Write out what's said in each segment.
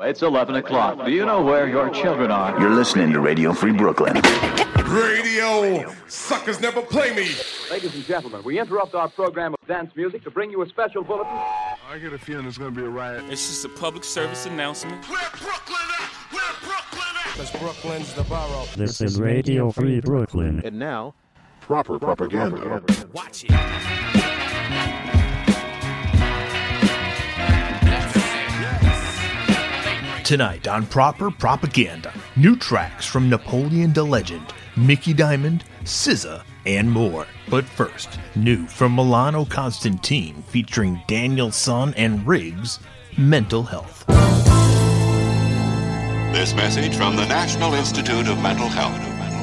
It's 11 o'clock. Do you know where your children are? You're listening to Radio Free Brooklyn. Radio suckers never play me. Ladies and gentlemen, we interrupt our program of dance music to bring you a special bulletin. I get a feeling there's going to be a riot. It's just a public service announcement. Where Brooklyn at? Where Brooklyn at? Because Brooklyn's the borough. This is Radio Free Brooklyn. And now, proper propaganda. Watch it. Tonight on Proper Propaganda, new tracks from Napoleon the Legend, Mickey Diamond, SZA, and more. But first, new from Milano Constantine featuring Daniel Son and Riggs, Mental Health. This message from the National Institute of Mental Health.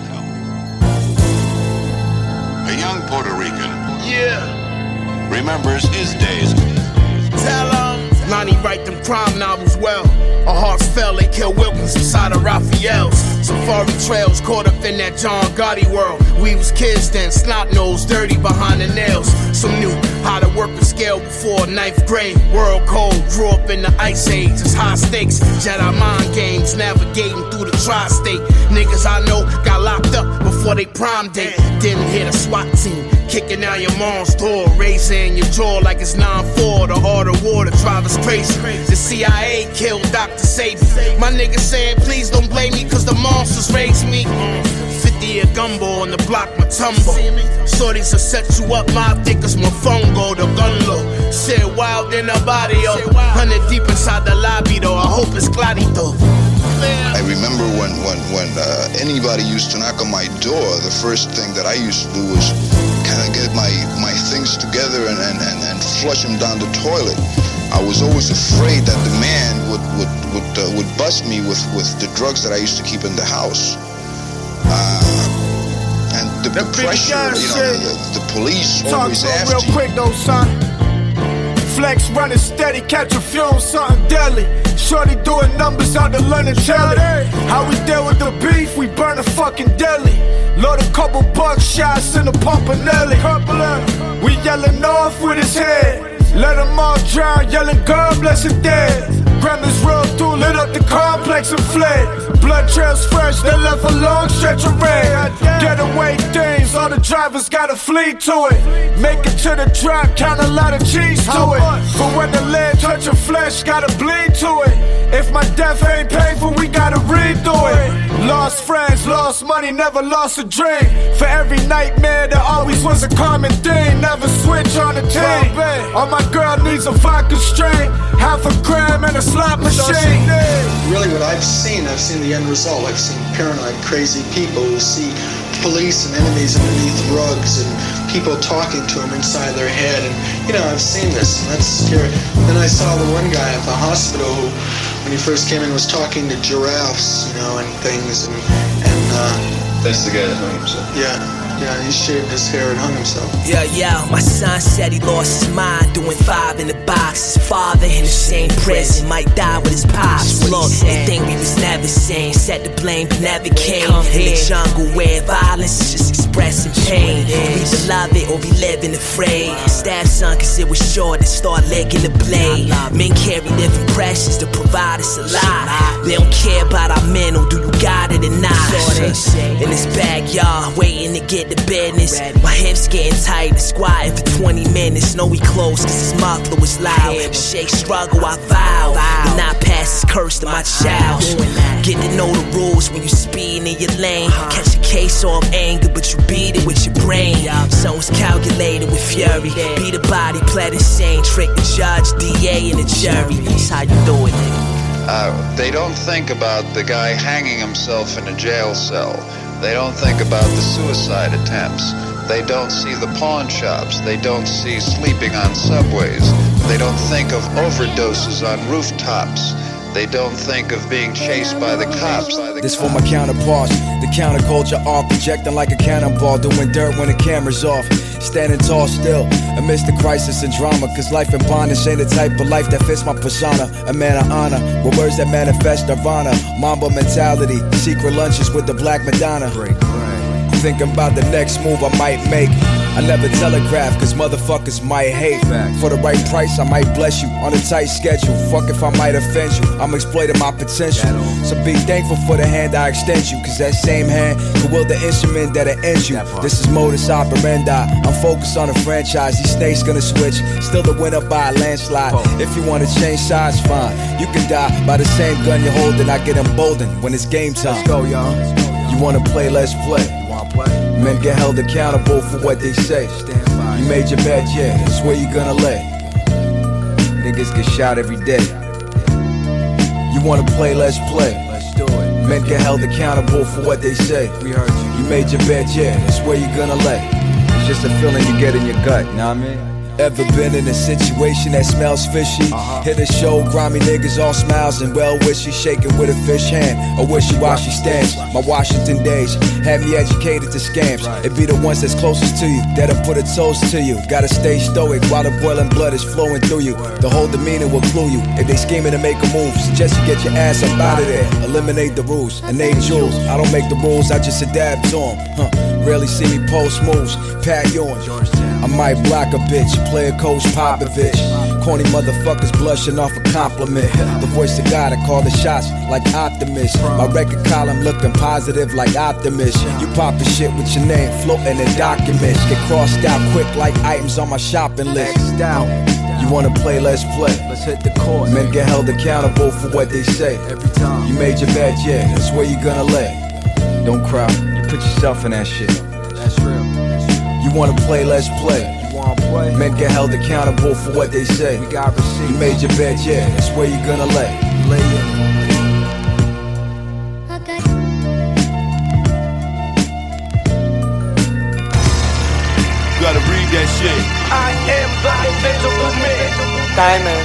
A young Puerto Rican remembers his days. Tell 'em. Lonnie write them crime novels well. Our hearts fell, they killed Wilkins inside of Raphael's. Safari trails caught up in that John Gotti world. We was kids then, snot-nosed, dirty behind the nails. Some knew how to work the scale before 9th grade. World cold, grew up in the ice age. It's high stakes, Jedi mind games, navigating through the tri-state. Niggas I know got locked up before they prom date. Didn't hit a SWAT team, kicking down your mom's door, raising your jaw like it's 9-4. The art of war, the driver's crazy. The CIA killed Dr. Sabi. My niggas saying, please don't blame me, cause the monsters raised me. 50 a gumbo on the block, my tumble. Shorties will set you up, my thickest, my phone go, the gun low. Shit wild in the body, yo. 100 deep inside the lobby, though. I hope it's clarito. I remember when anybody used to knock on my door, the first thing that I used to do was kind of get my things together and flush them down the toilet. I was always afraid that the man would bust me with the drugs that I used to keep in the house. And the pressure, the police always after you. Real quick though, son. Flex running steady, catch a fume, something deadly. Shorty doing numbers out the London telly. How we deal with the beef, we burn a fucking deli. Load a couple buckshots in the Pumpanelli. We yelling off with his head. Let them all drown, yelling God bless the dead. Grandma's rolled through, lit up the complex and fled. Blood trails fresh, they left a long stretch of red. Getaway things, all the drivers gotta flee to it. Make it to the drop, count a lot of cheese to it. But when the lead touch your flesh, gotta bleed to it. If my death ain't painful, we gotta read through it. Lost friends, lost money, never lost a dream. For every nightmare, there always was a common thing. Never switch on the team. All my girl needs a vodka strain, half a gram and a slot machine. Really what I've seen the end result. I've seen paranoid, crazy people who see police and enemies underneath rugs and people talking to them inside their head. And, I've seen this, and that's scary. Then I saw the one guy at the hospital who, when he first came in, was talking to giraffes, and things. And that's the guy that hung himself? Yeah, he shaved his hair and hung himself. Yeah, my son said he lost his mind doing 5 in the box. His father in the same prison might die with his pops. Look, they think we was never sane. Set the blame but never came. In the jungle where violence is just expressing pain. We either love it or we living afraid. Stab son cause it was short and start licking the blade. Men carry their impressions to provide us a lie. They don't care about our mental, do you got it or not? In this backyard waiting to get the business. My hips getting tight and squatting for 20 minutes. Know we close cause his muffler was loud. Shake struggle, I vow to not pass this curse to my child. Get to know the rules when you speeding in your lane. Catch a case off anger but you beat it with your brain. Son was calculated with fury. Beat a body, play the same trick the judge, DA and the jury. That's how you do it. They don't think about the guy hanging himself in a jail cell. They don't think about the suicide attempts. They don't see the pawn shops. They don't see sleeping on subways. They don't think of overdoses on rooftops. They don't think of being chased by the cops. This for my counterparts, the counterculture art, projecting like a cannonball, doing dirt when the camera's off, standing tall still amidst the crisis and drama. Cause life in bondage ain't the type of life that fits my persona. A man of honor, with words that manifest nirvana. Mamba mentality, secret lunches with the Black Madonna. Thinking about the next move I might make. I never telegraph, cause motherfuckers might hate. For the right price, I might bless you on a tight schedule. Fuck if I might offend you, I'm exploiting my potential. So be thankful for the hand I extend you, cause that same hand could wield the instrument that'll end you. This is modus operandi, I'm focused on a franchise. These snakes gonna switch, still the winner by a landslide. If you wanna change sides, fine. You can die by the same gun you're holding. I get emboldened when it's game time. Let's go, y'all. You wanna play, let's play. Men get held accountable for what they say. You made your bed, yeah, that's where you gonna lay. Niggas get shot every day. You wanna play, let's play. Let's do it. Men get held accountable for what they say. We heard you. You made your bed, yeah, that's where you gonna lay. It's just a feeling you get in your gut, know what I mean? Ever been in a situation that smells fishy? Hit a show, grimy niggas all smiles and well-wishy, shaking with a fish hand, a wishy-washy stance. My Washington days had me educated to scams. It be the ones that's closest to you that'll put a toast to you. Gotta stay stoic while the boiling blood is flowing through you. The whole demeanor will clue you. If they scheming to make a move, suggest you get your ass up out of there. Eliminate the rules, and they jewels. I don't make the rules, I just adapt to them. Rarely see me post moves, Pat Ewing. I might block a bitch, play a coach Popovich. Corny motherfuckers blushing off a compliment. The voice of God, I call the shots like Optimus. My record column looking positive like Optimus. You pop the shit with your name floating in documents. Get crossed out quick like items on my shopping list. You wanna play, let's play. Let's hit the court. Men get held accountable for what they say. Every time you made your bed, yeah, that's where you gonna lay. Don't cry, you put yourself in that shit. That's real. You wanna play, let's play. You wanna play? Men get held accountable for what they say. We got receipts. You made your bed, yeah, that's where you gonna lay. Lay in. Gotta read that shit. I am the invisible man. Diamond.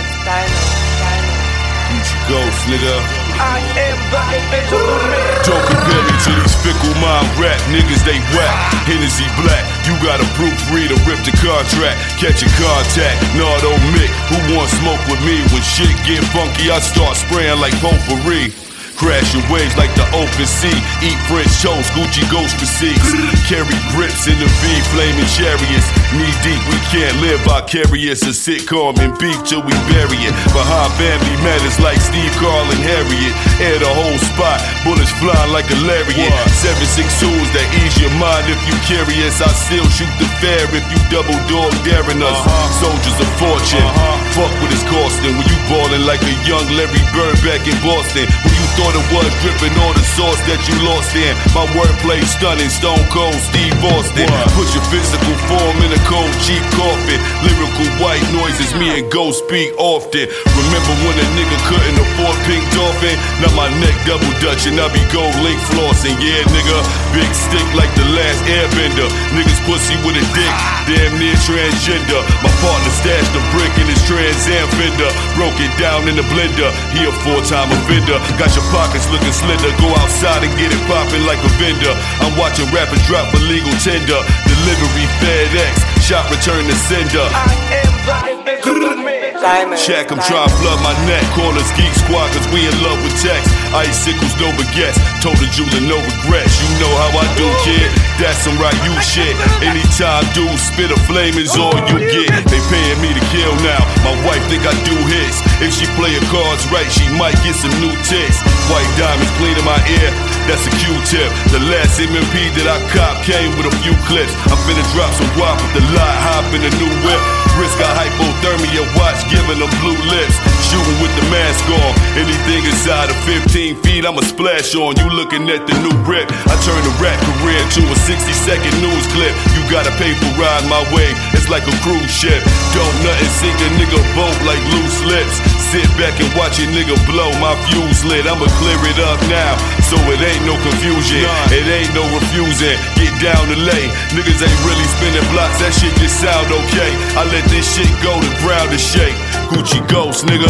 Gucci Ghost, nigga. I am the invisible man. Don't compare me to these fickle mind rap niggas, they whack. Hennessy black, you gotta proofread or rip the contract. Catch a contact, Nardo Mick. Who wants smoke with me? When shit get funky, I start spraying like potpourri. Crashing waves like the open sea. Eat French toast, Gucci Ghost receipts. Carry grips in the V, flaming chariots. Knee deep, we can't live vicarious. A sitcom and beef till we bury it. Behind family matters like Steve, Carl, and Harriet. Air the whole spot, bullets flying like a lariat. 7.62s that ease your mind if you curious. I still shoot the fair if you double dog daring us. Soldiers of fortune, fuck what it's costing. When you ballin' like a young Larry Bird back in Boston. When you thought it was dripping all the sauce that you lost in. My wordplay stunning, Stone Cold Steve Austin. Put your physical form in a cold cheap coffin. Lyrical white noises, me and Ghost speak often. Remember when a nigga couldn't afford Pink Dolphin? Now my neck double Dutch and I be gold link flossing. Yeah nigga, big stick like the last airbender. Niggas pussy with a dick, damn near transgender. My partner stashed a brick in his Trans Am fender. Broke it down in the blender, he a 4-time offender. Got your pockets looking slender, go outside and get it poppin' like a vendor. I'm watching rappers drop for legal tender. Delivery FedEx, shop return to sender. I am the invisible man. Check, I'm trying to flood my neck. Call us Geek Squad cause we in love with text. Icicles, no baguettes. Told the jeweler no regrets. You know how I do, kid. That's some right you shit. Anytime dudes spit a flame is all you get. They paying me to kill now. My wife think I do hits. If she play her cards right, she might get some new tits. White diamonds clean in my ear. That's a Q-tip. The last MMP that I cop came with a few clips. I'm finna drop some guap with the lot, hop in a new whip. Wrist got hypothermia, watch giving them blue lips. Shooting with the mask on. Anything inside of 15 feet, I'ma splash on. You looking at the new rip. I turn the rap career into a 60-second news clip. You gotta pay for riding my way. It's like a cruise ship. Don't nothing sink a nigga boat like loose lips. Sit back and watch a nigga blow. My fuse lit. I'ma clear it up now, so it ain't no confusion. It ain't no refusing. Get down to lay. Niggas ain't really spinning blocks. That shit just sound okay. I let this shit go to ground to shake. Gucci Ghost, nigga.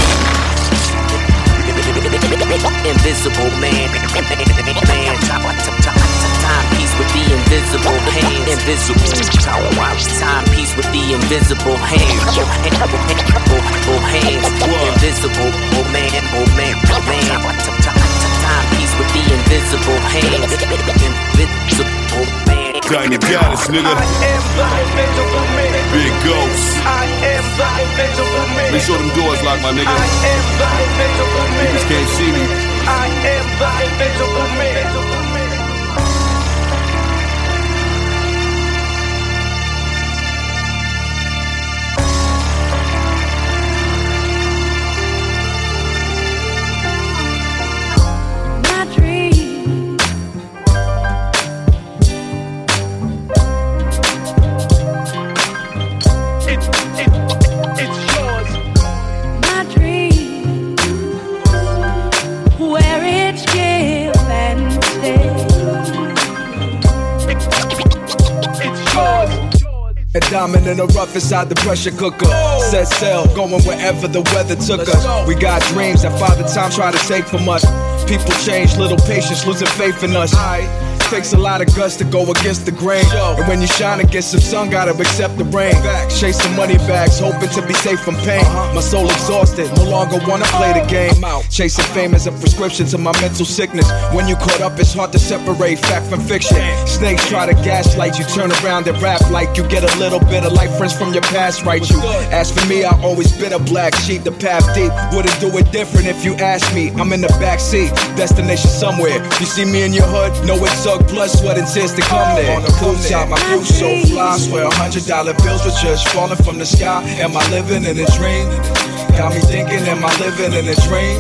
Invisible man. Timepiece with the invisible hand. Invisible timepiece with the invisible hand. Invisible man. Timepiece with the invisible hand. Invisible man. Diamond Goddess, nigga. I am the invisible man. Big Ghost. I am the invisible man. Make sure them doors locked, my nigga. I am the invisible man. Niggas can't see me. I am the invisible man. A diamond in the rough inside the pressure cooker. Set sail, going wherever the weather took us. We got dreams that Father Time tried to take from us. People change, little patience, losing faith in us. Takes a lot of guts to go against the grain. And when you shine against some sun, gotta accept the rain. Chasing money bags, hoping to be safe from pain. My soul exhausted, no longer wanna play the game. Chasing fame is a prescription to my mental sickness. When you caught up, it's hard to separate fact from fiction. Snakes try to gaslight you, turn around and rap like you get a little bit of life friends from your past, right? You. As for me, I always been a black sheep, the path deep. Wouldn't do it different if you asked me. I'm in the backseat, destination somewhere. You see me in your hood, know it's so blood, sweat, and tears to come there. On the rooftop, my view so fly. Swear $100 bills were just falling from the sky. Am I living in a dream? Got me thinking, am I living in a dream?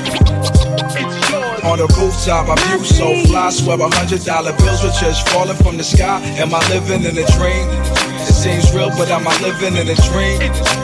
On the rooftop, my view so fly. Swear $100 bills were just falling from the sky. Am I living in a dream? It seems real, but am I living in a dream?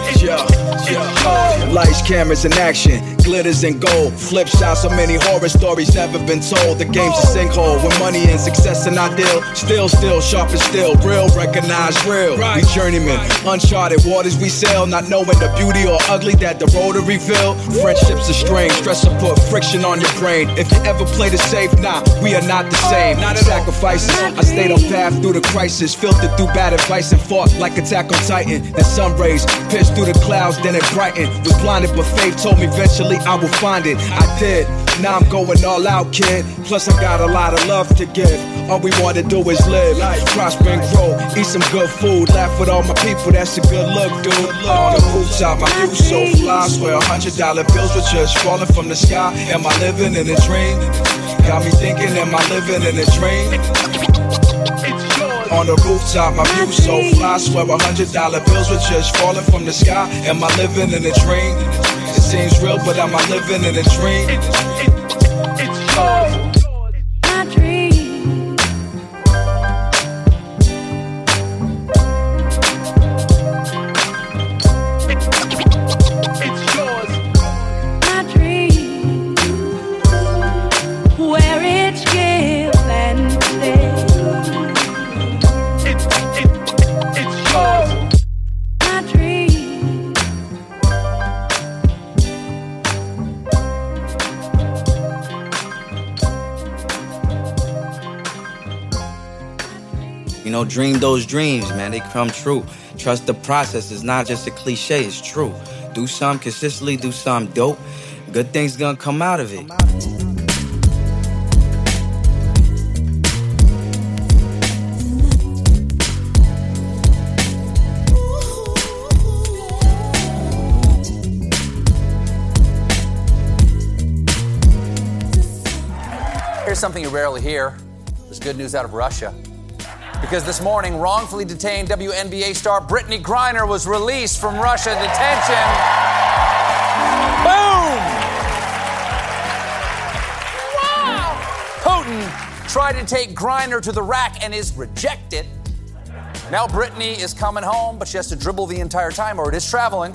Yeah. Lights, cameras, and action, glitters and gold. Flip shots, so many horror stories never been told. The game's a sinkhole with money and success and ideal. Still, sharp and still, real, recognize real. We journeymen, uncharted waters we sail, not knowing the beauty or ugly that the road will reveal. Friendships are strange, stress will put friction on your brain. If you ever played it safe, nah, we are not the same. Sacrifices, I stayed on path through the crisis, filtered through bad advice and fought like Attack on Titan. The sun rays pierced through the clouds, then it brightened. Was blinded, but faith told me eventually I will find it. I did. Now I'm going all out, kid. Plus I got a lot of love to give. All we want to do is live, prosper and grow, eat some good food, laugh with all my people. That's a good look, dude. On the rooftop, my view so fly. Swear $100 bills were just falling from the sky. Am I living in a dream? Got me thinking, am I living in a dream? On the rooftop, my view so fly. Swear $100 bills were just falling from the sky. Am I living in a dream? It seems real, but am I living in a dream? It's yours. My dream. It's yours. My dream. Where it's give and take. It's yours. My dream. You know, dream those dreams, man. They come true. Trust the process. It's not just a cliche. It's true. Do something consistently. Do something dope. Good things gonna come out of it. Here's something you rarely hear. There's good news out of Russia. Because this morning, wrongfully detained WNBA star Brittany Griner was released from Russian detention. Boom! Wow! Putin tried to take Griner to the rack and is rejected. Now Brittany is coming home, but she has to dribble the entire time or it is traveling.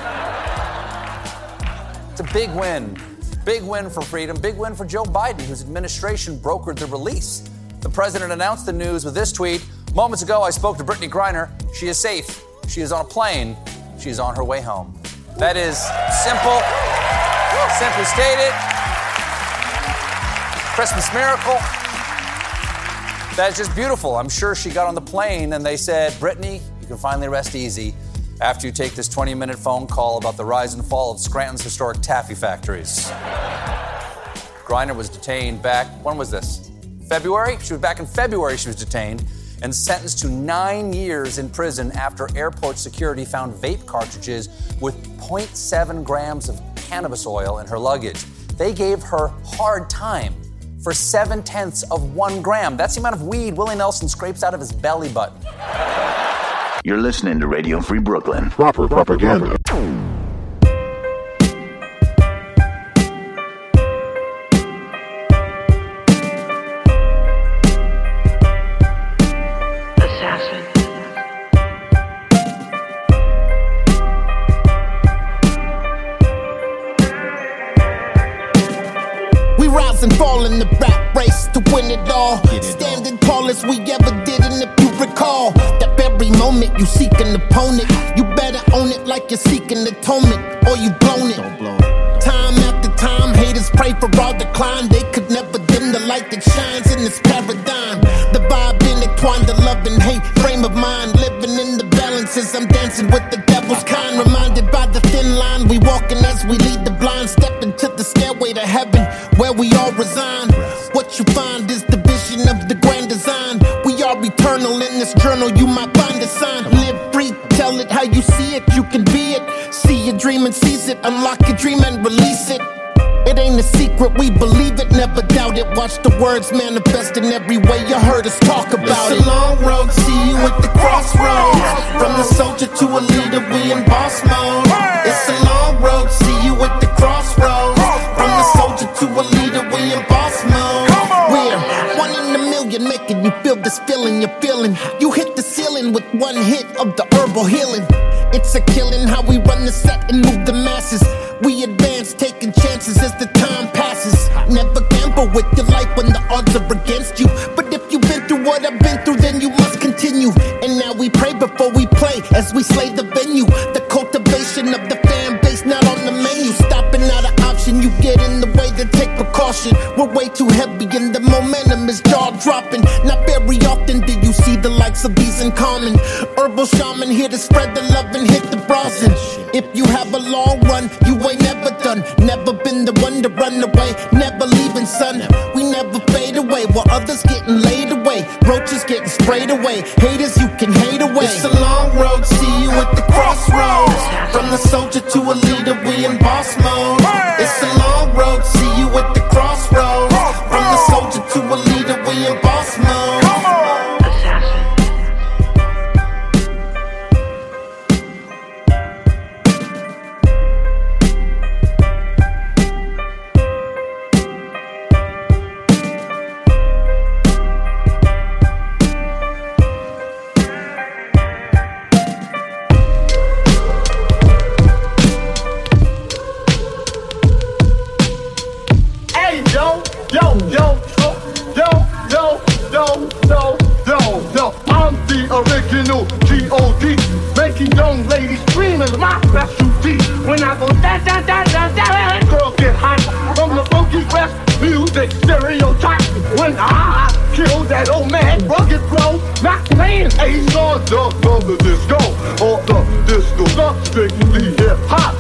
It's a big win. Big win for freedom. Big win for Joe Biden, whose administration brokered the release. The president announced the news with this tweet. Moments ago, I spoke to Brittany Griner. She is safe. She is on a plane. She is on her way home. That is simple. Simply stated. Christmas miracle. That is just beautiful. I'm sure she got on the plane and they said, Brittany, you can finally rest easy after you take this 20-minute phone call about the rise and fall of Scranton's historic taffy factories. Griner was detained back, when was this? February? She was back in February, she was detained. and sentenced to 9 years in prison after airport security found vape cartridges with 0.7 grams of cannabis oil in her luggage. They gave her hard time for 0.7 of 1 gram. That's the amount of weed Willie Nelson scrapes out of his belly button. You're listening to Radio Free Brooklyn. Proper propaganda. We rise and fall in the rap race to win it all. Standing tall as we ever did, and if you recall, that very moment you seek an opponent, you better own it like you're seeking atonement, or you blown it. Time after time, haters pray for our decline. They could never dim the light that shines in this paradigm. The vibe intertwined, the love and hate frame of mind, living in the balances. I'm dancing with the devil's kind, reminded by the thin line we walking as we lead the blind, step into the stairway to heaven where we all resign. What you find is the vision of the grand design. We are eternal in this journal, you might find a sign. Live free, tell it how you see it, you can be it. See your dream and seize it, unlock your dream and release it. It ain't a secret, we believe it, never doubt it. Watch the words manifest in every way you heard us talk about it. It's a long road, see you at the crossroads. From the soldier to a leader, we in boss mode. It's a long road, see you at the crossroads. From the soldier to a leader, we in boss mode. We're 1 in a million, making you feel this feeling you're feeling. You hit the ceiling with one hit of the herbal healing. It's a killing how we run the set and move the masses. We advance, taking chances as the time passes. Never gamble with your life when the odds are against you. But if you've been through what I've been through, then you must continue. And now we pray before we play as we slay the venue. The cultivation of the fan base not on the menu. Stopping not an option, you get in the way to take precaution. We're way too heavy and the momentum is jaw dropping. Not very often do you see the likes of these in common. Herbal shaman here to spread the love and hit the browsing. If you have a long run, you ain't never done. Never been the one to run away, never leaving, son. We never fade away while others getting laid away. Roaches getting sprayed away. Haters, you can hate away. It's a long road, see you at the crossroads. From the soldier to a leader, we in boss mode. It's a long road, see you at the crossroads. From the soldier to a leader, we in boss mode. I'm the original G.O.D. Making young ladies scream is my specialty. When I go da-da-da-da-da, girls get hot from the funky West music stereotype. When I kill that old man, rugged flow, not playing Ace on the disco or the disco, not strictly hip-hop.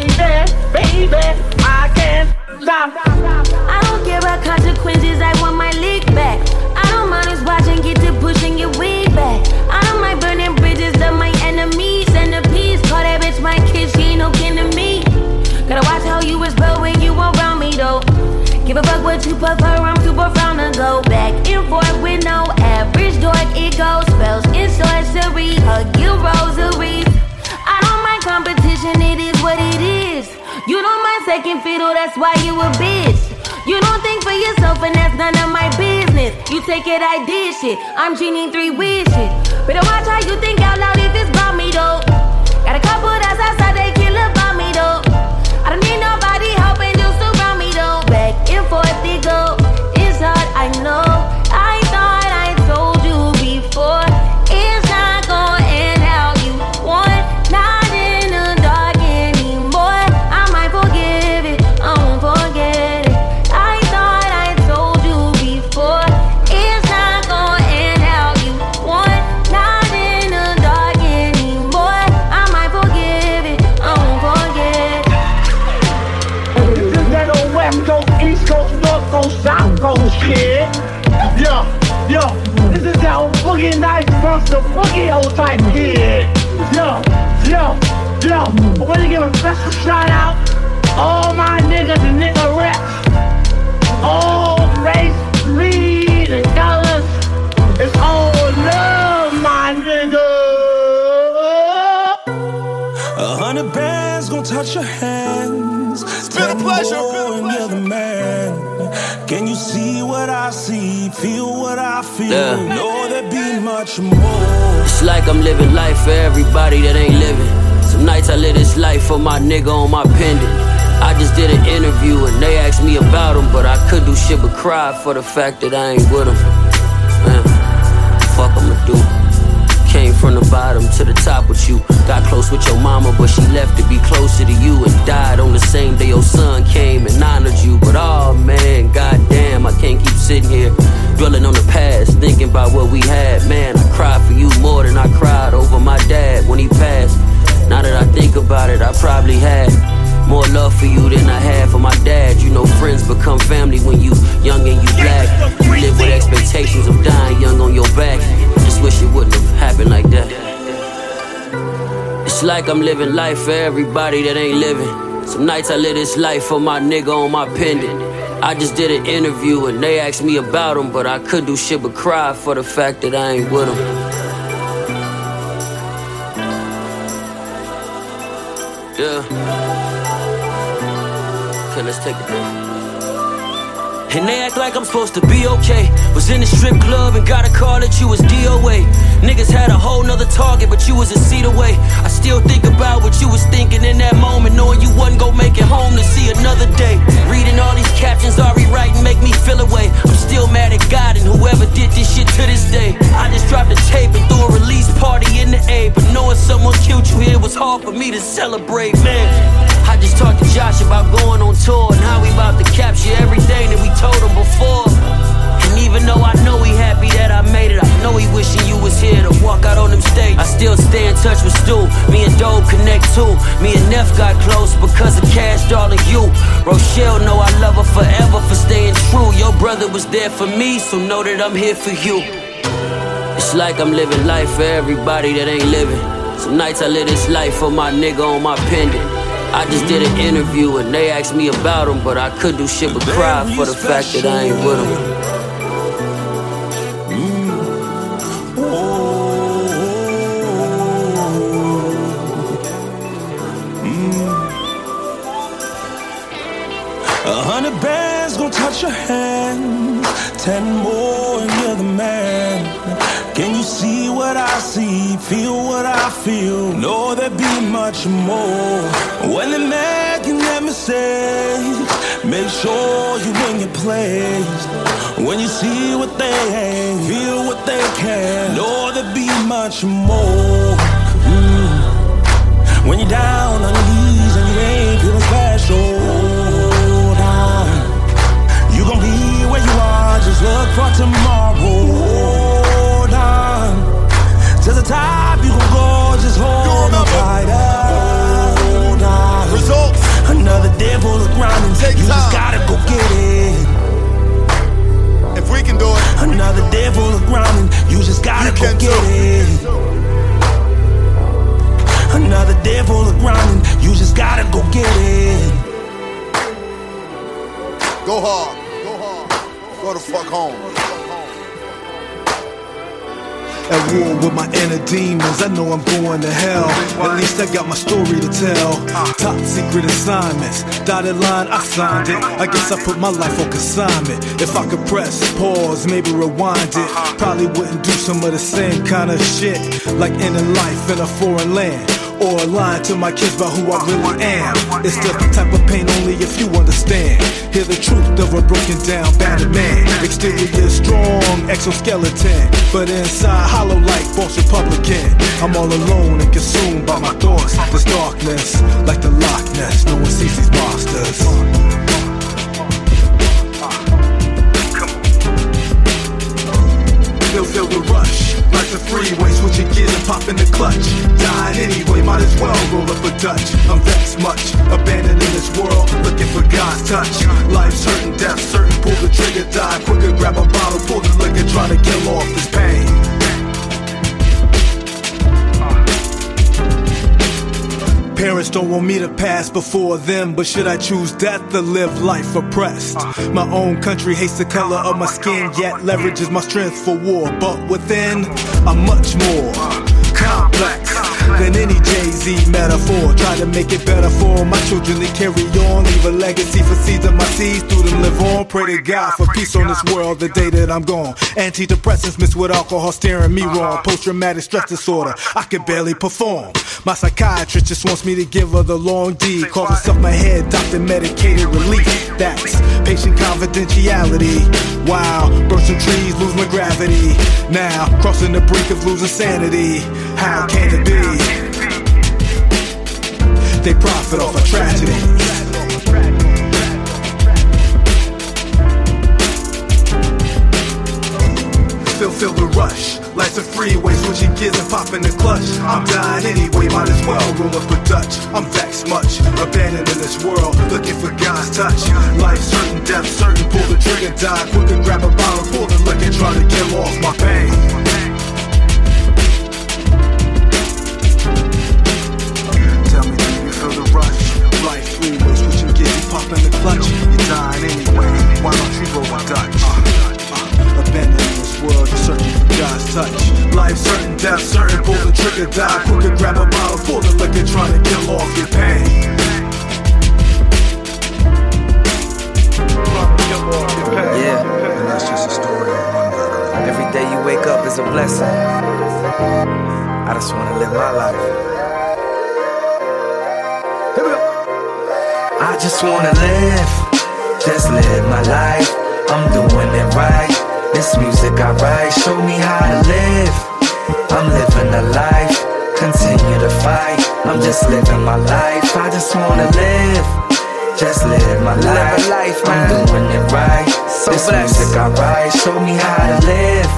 Baby, I can't stop. I don't care about consequences, I want my lick back. I don't mind us watching, get to pushing your way back. I don't mind burning bridges of my enemies. And the peace, call that bitch my kid, she ain't no kin to me. Gotta watch how you whisper when you around me though. Give a fuck what you prefer, I'm too profound to go back and forth with no average dork. It goes spells in sorcery, hug your rosaries. I don't mind competition, it is what it is. You don't mind second fiddle, that's why you a bitch. You don't think for yourself and that's none of my business. You take it, I did shit, I'm genie 3 wishes. Better watch how you think out loud if it's about me though. Got a couple that's outside, they kill about me though. I don't need nobody helping, just around me though. Back and forth they go, it's hard, I know. I thought I told you before, it's not gonna end how you want. Not in the dark anymore. I might forgive it, I won't forget it. I thought I told you before, it's not gonna end how you want. Not in the dark anymore. I might forgive it, I won't forget it. This is that old West Coast, East Coast, North Coast, South Coast shit. Yo, this is that old boogie night. the boogie old type kid. Yo. I want to give a special shout out all my niggas and niggerettes, all race, creed, and colors. It's all love, my nigga. 100 bands gon' touch your hands. It's been a pleasure. And you're the man. Can you see what I see? Feel what I feel? Yeah. Know there be much more. It's like I'm living life for everybody that ain't living. Some nights I live this life for my nigga on my pendant. I just did an interview and they asked me about him, but I could do shit but cry for the fact that I ain't with him. Man, fuck I'ma do. Came from the bottom to the top with you. Got close with your mama, but she left to be closer to you. And died on the same day your son came and honored you. But oh man, goddamn, I can't keep sitting here dwelling on the past, thinking about what we had. Man, I cried for you more than I cried over my dad when he passed. Now that I think about it, I probably had more love for you than I had for my dad. You know, friends become family when you young and you black. You live with expectations of dying young on your back. Just wish it wouldn't have happened like that. It's like I'm living life for everybody that ain't living. Some nights I live this life for my nigga on my pendant. I just did an interview and they asked me about him, but I could do shit but cry for the fact that I ain't with him. Yeah. Okay, let's take a break. And they act like I'm supposed to be okay. Was in the strip club and got a call that you was DOA. Niggas had a whole nother target, but you was a seat away. I still think about what you was thinking in that moment, knowing you wasn't gon' make it home to see another day. Reading all these captions Ari writing make me feel away. I'm still mad at God and whoever did this shit to this day. I just dropped a tape and threw a release party in the A, but knowing someone killed you here was hard for me to celebrate, man. I just talked to Josh about going on tour and how we about to capture everything that we told him before. And even though I know he happy that I made it, I know he wishing you was here to walk out on them stage. I still stay in touch with Stu, me and Doe connect too. Me and Neff got close because of Cash Doll and you. Rochelle know I love her forever for staying true. Your brother was there for me, so know that I'm here for you. It's like I'm living life for everybody that ain't living. Some nights I live this life for my nigga on my pendant. I just did an interview and they asked me about him, but I could do shit but cry for the fact that I ain't with him. 100 bands gon' touch your hand. 10 more and you're the man. Can you see what I see? Feel what I feel? Know there be much more. When they're making that mistake, make sure you in your place. When you see what they ain't, feel what they can. Know there be much more. When you're down on your knees and you ain't feeling special, you gon' be where you are, just look for tomorrow. Hold on, to the top you gon' go, just hold on tighter. Hold on, results. Another day full of grinding, you just gotta go get it. If we can do it. Another day full of grinding, you just gotta go get it. Another day full of grinding, you just gotta go get it. Go hard. Go the fuck home. At war with my inner demons, I know I'm going to hell. At least I got my story to tell. Top secret assignments, dotted line, I signed it. I guess I put my life on consignment. If I could press, pause, maybe rewind it, probably wouldn't do some of the same kind of shit, like ending life in a foreign land, or lying to my kids about who I really am. It's the type of pain only if you understand. Hear the truth of a broken down battered man. Exterior strong, exoskeleton, but inside hollow like false Republican. I'm all alone and consumed by my thoughts. There's darkness, like the Loch Ness. No one sees these monsters. Feel the rush, like the freeway, switching gears and popping the clutch. Dying anyway, might as well roll up a Dutch. I'm vexed much, abandoned in this world, looking for God's touch. Life's hurting, death certain, pull the trigger, die quicker, grab a bottle, pull the liquor, try to kill off this pain. don't want me to pass before them, but should I choose death to live life oppressed? My own country hates the color of my skin, yet leverages my strength for war. But within, I'm much more complex than any Jay-Z metaphor. Try to make it better for my children to carry on, leave a legacy for seeds of my seeds, through them live on. Pray to God for peace on this world the day that I'm gone. Antidepressants mixed with alcohol steering me wrong. Post-traumatic stress disorder, I can barely perform. My psychiatrist just wants me to give her the long D. Calls herself my head doctor, medicated relief. That's patient confidentiality. Wow, burn some trees, lose my gravity. Now, crossing the brink of losing sanity. How can it be? They profit off a tragedy. Feel the rush. Life's a freeway, switching gears and popping the clutch. I'm dying anyway, might as well roll up a Dutch. I'm vexed much, abandoned in this world, looking for God's touch. Life certain, death certain, pull the trigger, die quick and grab a bottle, pull the liquor, try to kill off my pain. Tell me, do you feel the rush? Life freeway, switching gears, popping the clutch. You're dying anyway, why don't you roll a Dutch? Abandoned in this world, you're searching for God's touch. Life certain, death certain, pull the trigger, die quick and grab a bottle, pull the liquor, trying to kill off your pain. Yeah, and that's just a story of one guy. Every day you wake up is a blessing. I just wanna live my life. Here we go. I just wanna live, just live my life. I'm doing it right. This music I write, show me how to live. I'm living a life, continue to fight. I'm just living my life. I just wanna live, just live my life. I'm doing it right. So this music I write, show me how to live.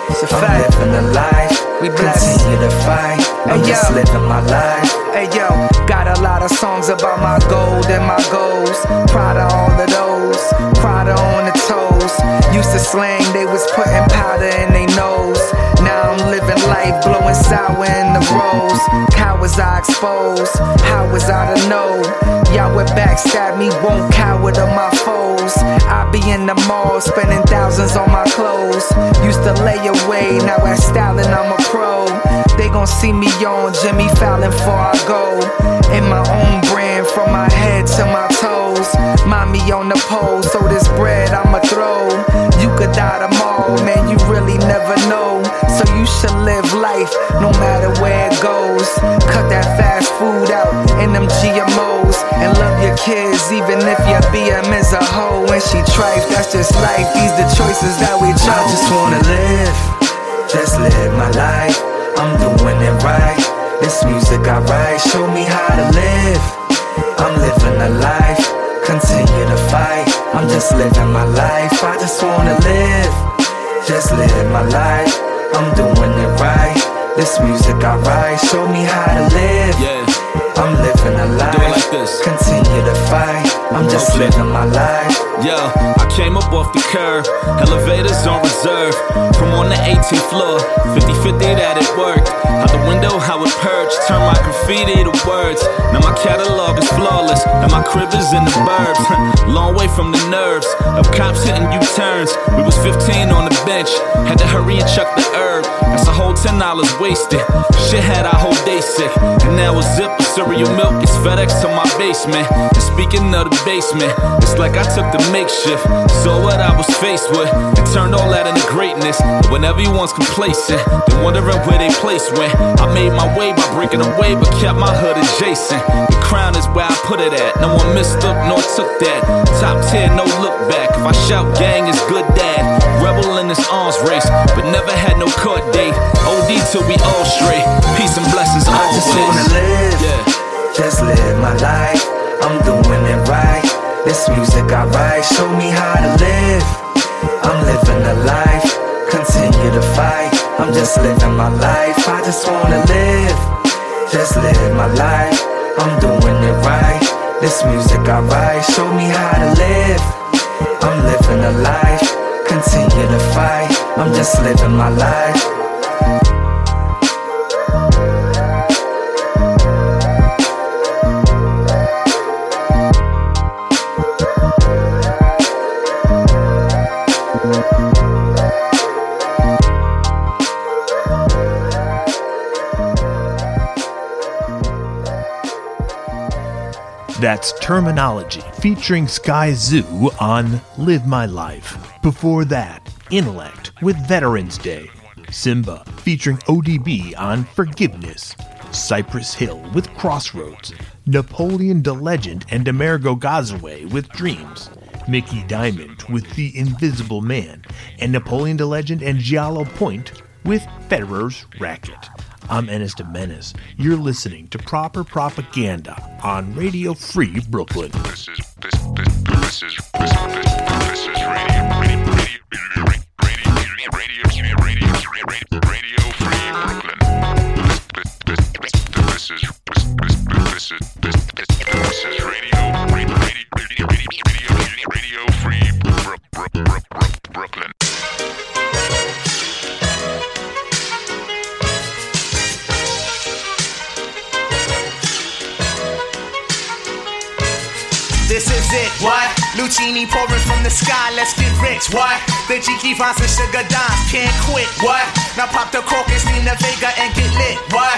I'm living a life, we continue to fight. I'm just living my life. Hey yo, got a lot of songs about my gold and my goals. Proud of all of those, proud of on the toes. Used to slang, they was putting powder in they nose. Now I'm living life, blowing sour in the rose. How was I exposed? How was I to know? Y'all would backstab me, won't cower to my foes. I be in the mall, spending thousands on my clothes. Used to lay away, now at styling I'm a pro. They gon' see me on Jimmy Fallon before I go. In my own brand, from my head to my toes. Mommy on the pole, so this bread I'ma throw. You could die tomorrow, man, you really never know. So you should live life, no matter where it goes. Cut that fast food out and them GMOs. And love your kids, even if your BM is a hoe. And she trife, that's just life, these the choices that we chose. I just wanna live, just live my life. I'm doing it right. This music I write, show me how to live. I'm living a life, continue to fight. I'm just living my life. I just wanna live, just live my life. I'm doing it right. This music I write, show me how to live. I'm living a life, continue to fight. I'm just living my life. Yo, I came up off the curb, elevators on reserve. From on the 18th floor, 50-50 that it worked. Out the window, how it perched, turn my graffiti to words. Now my catalog is flawless, and my crib is in the burbs. Long way from the nerves of cops hitting U-turns. We was 15 on the bench, had to hurry and chuck the herb. That's a whole $10 wasted. Shit had our whole day sick, and now a zip of cereal milk is FedEx to my basement. And speaking of the basement, it's like I took the makeshift, saw what I was faced with, and turned all that into greatness. But when everyone's complacent, they're wondering where they place went. I made my way by breaking away, but kept my hood adjacent. The crown is where I put it at. No one mistook nor took that. Top tier, no look back. If I shout gang, it's good dad. Rebel in this arms race, but never had no court date. OD till we all straight. Peace and blessings always. I just wanna live, just live my life. I'm doing it right. This music I write, show me how to live. I'm living a life, continue to fight. I'm just living my life. I just wanna live, just live my life. I'm doing it right. This music I write, show me how to live. I'm living a life, continue to fight. I'm just living my life. That's Terminology featuring Sky Zoo on Live My Life. Before that, Intellect with Veterans Day. Simba featuring ODB on Forgiveness. Cypress Hill with Crossroads. Napoleon the Legend and Amerigo Gazaway with Dreams. Mickey Diamond with The Invisible Man. And Napoleon the Legend and Giallo Point with Federer's Racket. I'm Ennis the Menace. You're listening to Proper Propaganda on Radio Free Brooklyn. This is Brooklyn. This is it, what? Lucini pouring from the sky, let's get rich, what? The Jiki Vines and Sugar Dimes can't quit, what? Now pop the cork and Nina Vega and get lit, what?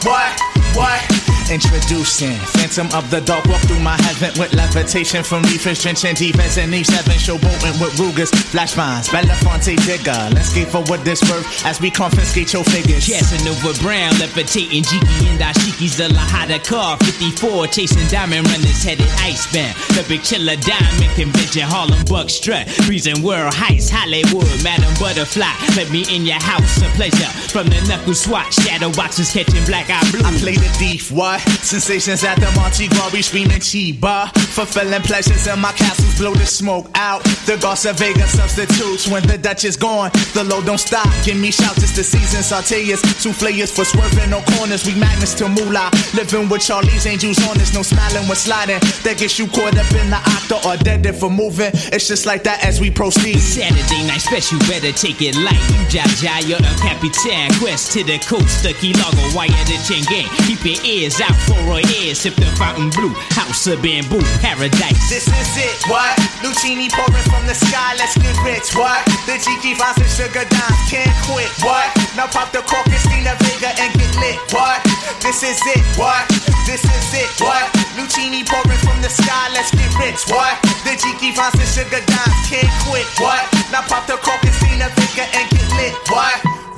Introducing Phantom of the Dark, walk through my heaven with levitation from reefers, drenching defense and E7, showboating with Rugers, flash vines, Belafonte digger. Let's get for what this worth as we confiscate your figures. Casanova Brown, levitating Jiki and Dashiki's the Lahada car, 54, chasing diamond runners headed icebound. The Big Chiller Diamond Convention, Harlem Buck Strut, Reason World Heights, Hollywood, Madam Butterfly. Let me in your house, a pleasure. From the knuckle swatch, shadow boxes catching black eye blue. I play the thief, what? Sensations at the Monte Glory, screaming Chiba. Fulfilling pleasures in my castles, blow the smoke out. The Garza Vega substitutes when the Dutch is gone. The low don't stop, give me shouts, it's the season. Sauteas, souffleurs for swerving, no corners. We magnets to moolah. Living with Charlie's Angels on us, no smiling when sliding. That gets you caught up in the octa or dead for moving. It's just like that as we proceed. Saturday night special, better take it light. You Jaja, you're a Capitan. Quest to the coast, the Key Lago, wire the chain gang. Keep your ears out for a ear, sip the fountain blue. House of bamboo, paradise. This is it, what? Lucini pouring from the sky, let's get rich, what? The Jiki Vines and Sugar Dimes can't quit, what? Now pop the cork and Nina Vega and get lit, what? This is it, what? This is it, what? Lucini pouring from the sky, let's get rich, what? The Jiki Vines and Sugar Dimes can't quit, what? Now pop the cork and Nina Vega and get lit, what?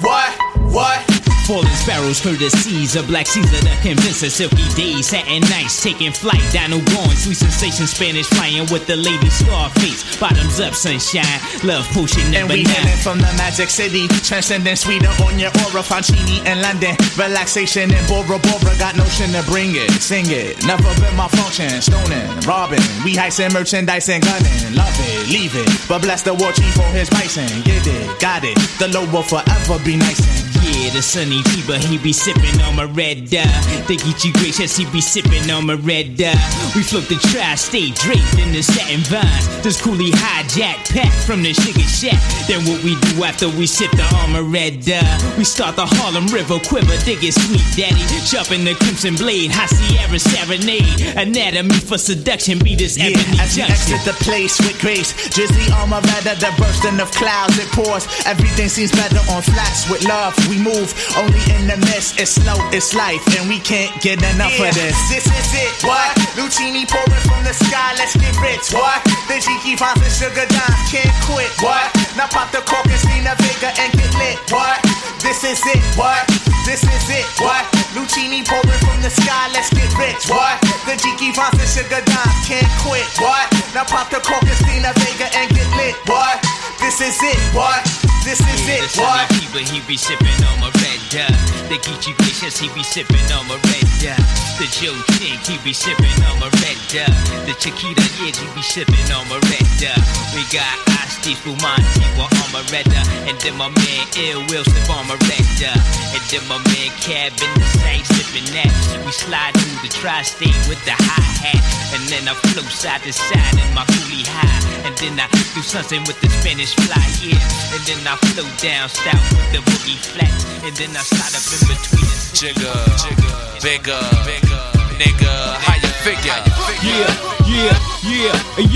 Falling sparrows, courtesies of Black Caesar, the convincer, silky days, satin nights, taking flight, Dino going, sweet sensation, Spanish flying with the lady Scarface, bottoms up, sunshine, love potion, and we hailing from the Magic City, transcending Sweden on your aura, Fancini and London, relaxation in Bora Bora, got notion to bring it, sing it, never been my function, stoning, robbing, we heisting merchandise and gunning, love it, leave it, but bless the war chief for his bison, get it, got it, the low will forever be nice. Yeah, the sunny Tiba, he be sipping on my red dye. They get you gracious, he be sipping on my red dye. We float the tri-state draped in the satin vines. This coolie hijack pack from the sugar shack. Then what we do after we sip the armor red dye? We start the Harlem River quiver, dig it sweet daddy. Sharpen the crimson blade, high Sierra serenade. Anatomy for seduction, be this ebony as we exit the place with grace. Drizzly armor red, the bursting of clouds, it pours. Everything seems better on flats with love. We move only in the mist, it's slow, it's life, and we can't get enough of this. This is it, what? Lucini pouring from the sky, let's get rich, what? The Jiki Vines and Sugar Dimes can't quit, what? Now pop the cork and Nina Vega and get lit, what? This is it, what? This is it, what? Lucini pouring from the sky, let's get rich, what? The Jiki Vines and Sugar Dimes can't quit, what? Now pop the cork and Nina Vega and get lit, what? This is it, what? This is it, what? But he be sipping on my red dye. The Geechee Gracious, he be sipping on my red dye. The Joe Chink, he be sipping on my red dye. The Chiquita, yeah, he be sipping on my red dye. We got Asti Fumanti, we're on my red dye. And then my man Ill Will sip on my red dye. And then my man Cab in the same sipping that. We slide through the tri-state with the hi-hat. And then I flow side to side in my coolie high. And then I do something with the Spanish fly, yeah. And then I flow down south with the boogie flats. And then I slide up in between the Jigga, bigger, nigga, how you figure? Yeah, hey yo,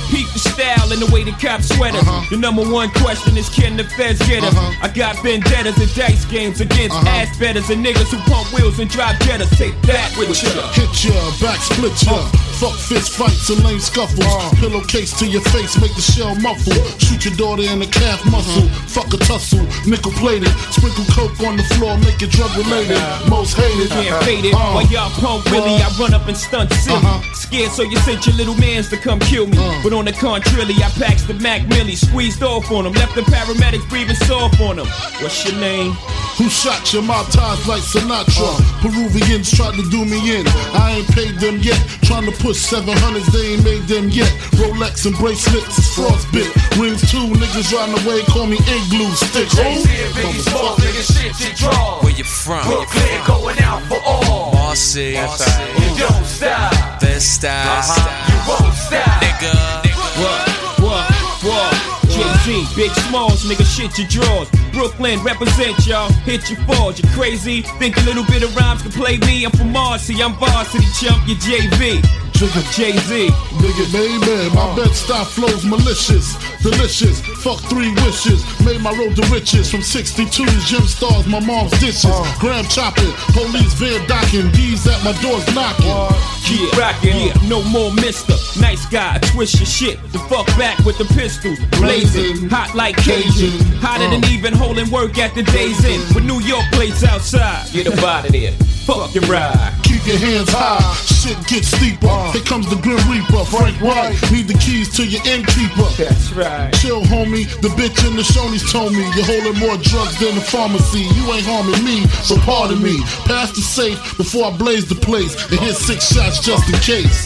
Peep the style and the way the cops sweat us. The number one question is, can the feds get us? I got vendettas and dice games against ass betters and niggas who pump wheels and drive jettas. Take that with ya. Hit ya, back split ya. Fuck fist fights and lame scuffles. Pillowcase to your face, make the shell muffle. Shoot your daughter in the calf muscle. Fuck a tussle, nickel plated. Sprinkle coke on the floor, make it drug related. Most hated. Can't fade it. While y'all pump Willie, I run up and stunt silly. Scared, so you sent your little mans to come kill me. But on the contrary, I packs the Mac Millie, squeezed off on them, left the paramedics breathing soft on them. What's your name? Who shot your mouth ties like Sinatra? Peruvians tried to do me in. I ain't paid them yet. Trying to push 700s, they ain't made them yet. Rolex and bracelets is frostbit. Rings too, niggas riding away, call me igloo stick. Jay-Z and Biggie Smalls, nigga, shit you draw. Where you from? Brooklyn, going out for all. Marcy, you don't stop. Best style, you won't stop. nigga. What? Jay-Z, Big Smalls, nigga, shit your drawers. Brooklyn, represent y'all, hit your fours. You crazy? Think a little bit of rhymes can play me? I'm from Marcy, I'm varsity chump, you JV. Jay-Z, nigga, baby, my bed-style flows malicious, delicious. Fuck 3 wishes, made my road to riches. From 62's gym stars, my mom's dishes. Graham chopping, police van docking, D's at my doors knocking. Keep rockin', no more mister. Nice guy, twist your shit. The fuck back with the pistols, blazing, hot like Cajun. Hotter than even holding work at the day's end. With New York plates outside, get up out of there. Fuck your ride. Keep your hands high, shit gets steeper. Here comes the Grim Reaper, Frank White. Need the keys to your innkeeper. That's right. Chill, homie. The bitch in the Shoney's told me you're holding more drugs than the pharmacy. You ain't harming me, so pardon me. Pass the safe before I blaze the place and hit 6 shots just in case.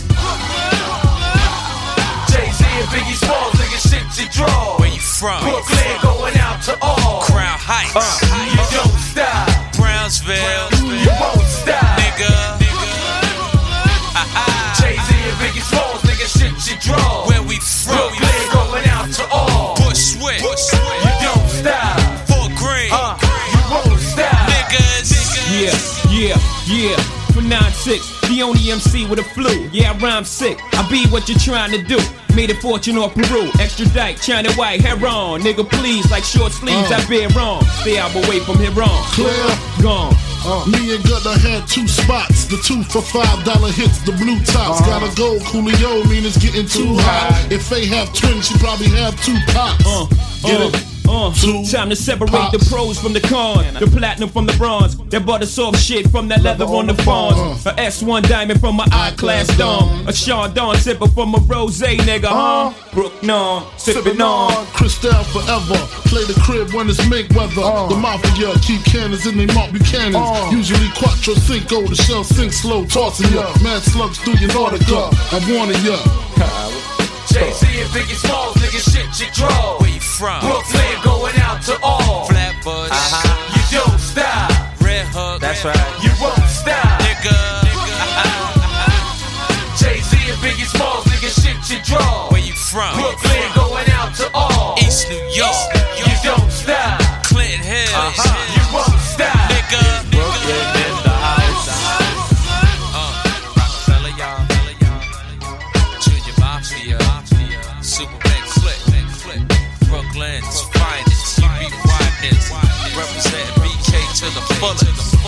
Jay-Z and Biggie Smalls, nigga, shit you draw. Where you from? Brooklyn, going out to all. Crown Heights, you don't stop. Brownsville, you won't stop. nigga. Jay-Z and Biggie Smalls, nigga, shit you draw. Where we from? Brooklyn, going out to all. Bushwick, you don't stop. Fort Greene, you won't stop. niggas. Yeah. For 9-6, the only MC with a flu. Yeah, I rhyme sick. I be what you're trying to do. Made a fortune off Peru. Extradite, China white, hair on. Nigga, please, like short sleeves, I bear wrong. Stay out away from here wrong. Clear. Gone. Me and Gutter had 2 spots. The 2 for $5 hits, the blue tops. Gotta go, Coolio, mean it's getting too hot. If they have twins, she probably have 2 pops. Get it? Time to separate the pros from the cons, the platinum from the bronze, that butter soft shit from that leather on the fawns. A S1 diamond from my I-class dome, a Sean Dawn sipper from a rose, nigga, Brook non, sippin' on. Cristal forever, play the crib when it's make weather. The mafia keep cannons in they Mark Buchanans. Usually Quattro Cinco, the shell sink slow, tossing ya. Mad slugs through your Nautica, I wanted ya. Jay-Z and Biggie Smalls, nigga, shit you draw. Where you from? Brooklyn, going out to all. Flatbush, you don't stop. Red Hook, that's right. You won't stop. nigga. Jay-Z and Biggie Smalls, nigga, shit you draw. Where you from? Brooklyn, going out to all. East New York, you don't stop. Clinton Hills, you won't stop. nigga. Brooklyn in the house. Rockefeller, y'all. Junior Mafia, Super Big Flip. Brooklyn's finest, you be quietness. Represent BK to the fullest.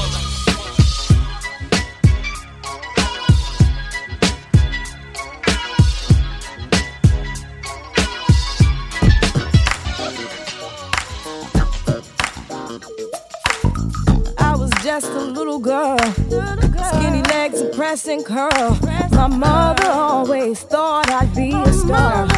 Just a little girl, skinny legs and pressing curl. My mother always thought I'd be a star.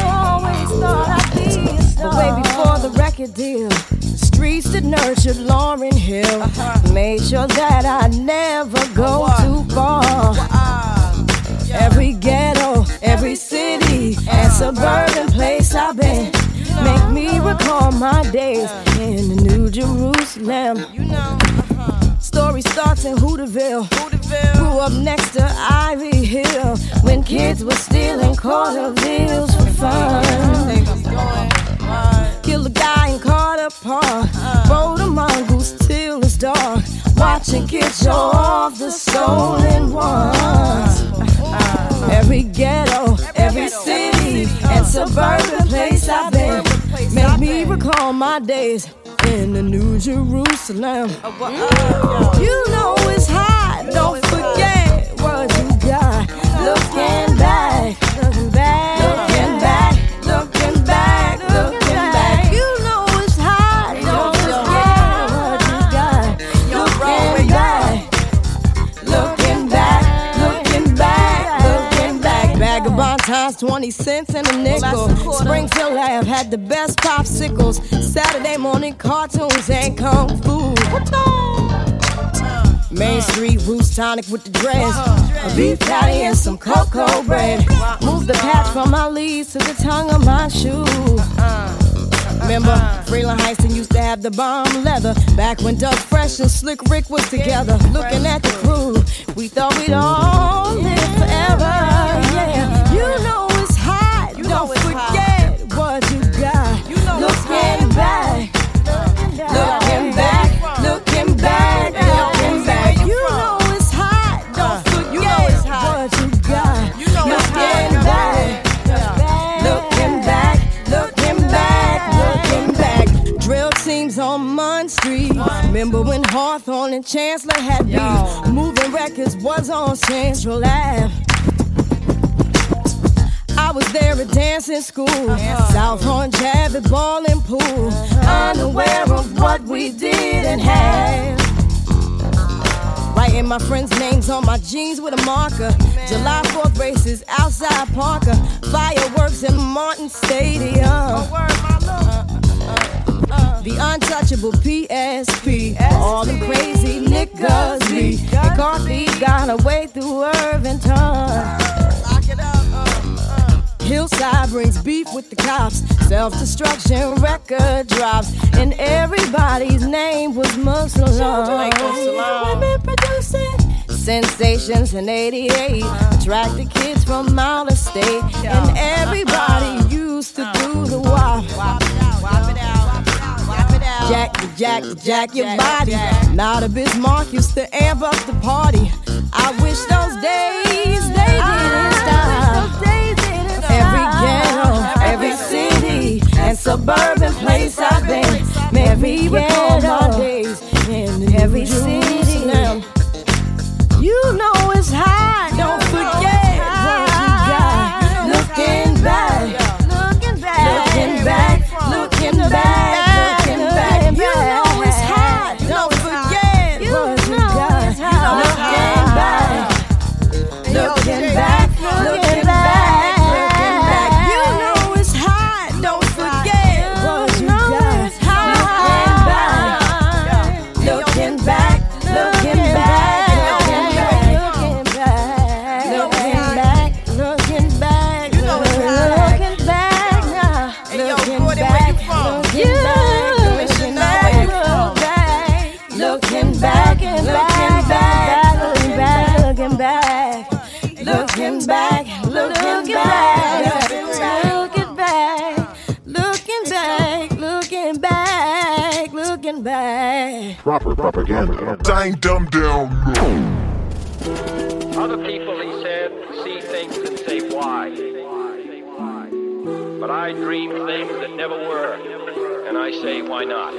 But way before the record deal, the streets that nurtured Lauryn Hill made sure that I never go too far. Every ghetto, every city and suburban place I've been make me recall my days in the New Jerusalem. Story starts in Hooterville. Grew up next to Ivy Hill when kids were stealing quarter bills for fun. Killed a guy in Carter Park. Rode a mongoose till it's dark. Watching kids show off the stolen ones. Every ghetto, every city and suburban suburban place I've been. Make me recall my days in the New Jerusalem. You know it's hot, don't forget what you got. Looking back, looking back, looking back, looking back, looking back. You know it's hot, don't forget what you got. Looking back, looking back, looking back, looking back. Vagabond times 20 cents and a nickel. Springfield Lab had the best popsicles. Saturday morning cartoons and kung fu. Main Street Roots tonic with the dress. A beef patty and some cocoa bread. Move the patch from my leaves to the tongue of my shoe. Remember, Freeland Heiston used to have the bomb leather. Back when Doug Fresh and Slick Rick was together. Looking at the crew, we thought we'd all live forever. Yeah, you know it's hot. Don't forget what you got. Looking back, looking back, looking back, looking back. You know it's hot. Don't forget what you got. Looking back, looking back, looking back, looking back. Drill teams on Munn Street. Remember when Hawthorne and Chancellor had beef? Moving Records was on Central Ave. I was there at dancing school, South Horn Jab at ball and pool, unaware of what we did and had. Writing my friends' names on my jeans with a marker. July 4th races outside Parker, fireworks in Martin Stadium. The untouchable PSP, all the crazy Nick Gusby. McCarthy got away through Irvington. Hillside brings beef with the cops. Self-destruction record drops. And everybody's name was Muslim. Women producing sensations in 88. Attracted kids from out of state. And everybody used to do the wop. Jack your body. Now the Bismarck used to amp up the party. I wish those days they didn't stop. Every ghetto, every city, and suburban place I've been. Every ghetto, days in every city. You know it's hot. Don't forget what you got. Looking back, looking back, looking back, looking back, looking back. You know it's hot. Don't forget what you got. Looking back, looking back, looking back. Looking back, looking back, looking back, looking back, looking back, looking back. Proper propaganda. Dang dumb down. Other people, he said, see things and say why. But I dream things that never were, and I say why not.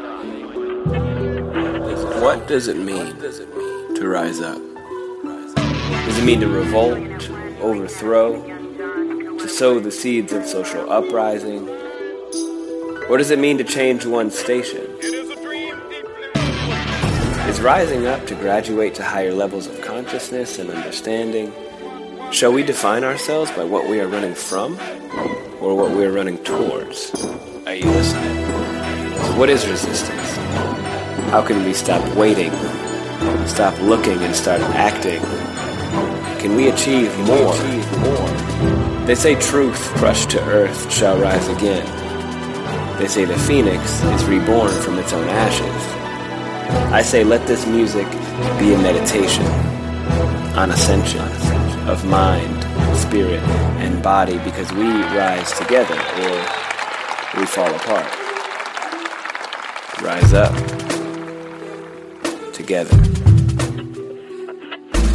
What does it mean to rise up? Does it mean to revolt, overthrow, to sow the seeds of social uprising? Or does it mean to change one's station? Is rising up to graduate to higher levels of consciousness and understanding? Shall we define ourselves by what we are running from, or what we are running towards? Are you listening? So what is resistance? How can we stop waiting, stop looking, and start acting? Can we achieve more? They say truth crushed to earth shall rise again. They say the phoenix is reborn from its own ashes. I say let this music be a meditation on ascension of mind, spirit, and body, because we rise together or we fall apart. Rise up together.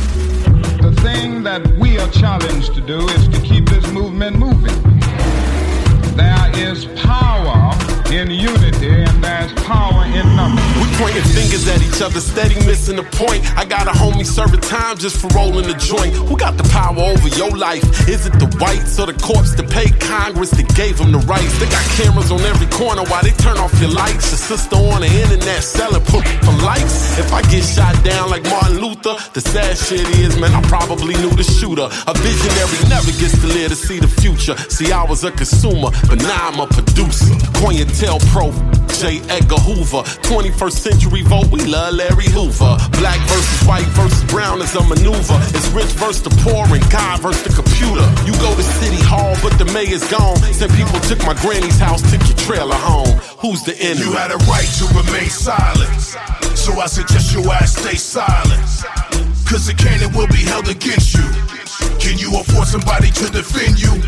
The thing that we are challenged to do is to keep this movement moving. There is power in unity and there's power in numbers. We pointing fingers at each other, steady missing the point. I got a homie serving time just for rolling the joint. Who got the power over your life? Is it the whites or the corpse that paid Congress that gave them the rights? They got cameras on every corner while they turn off your lights. Your sister on the internet selling poop for likes. If I get shot down like Martin Luther, the sad shit is, man, I probably knew the shooter. A visionary never gets to live to see the future. See, I was a consumer, but now I'm a producer. Cointel Pro, J. Edgar Hoover. 21st century vote, we love Larry Hoover. Black versus white versus brown is a maneuver. It's rich versus the poor and God versus the computer. You go to City Hall, but the mayor's gone. Said people took my granny's house, took your trailer home. Who's the enemy? You had a right to remain silent, so I suggest your ass stay silent. Cause the cannon will be held against you. Can you afford somebody to defend you?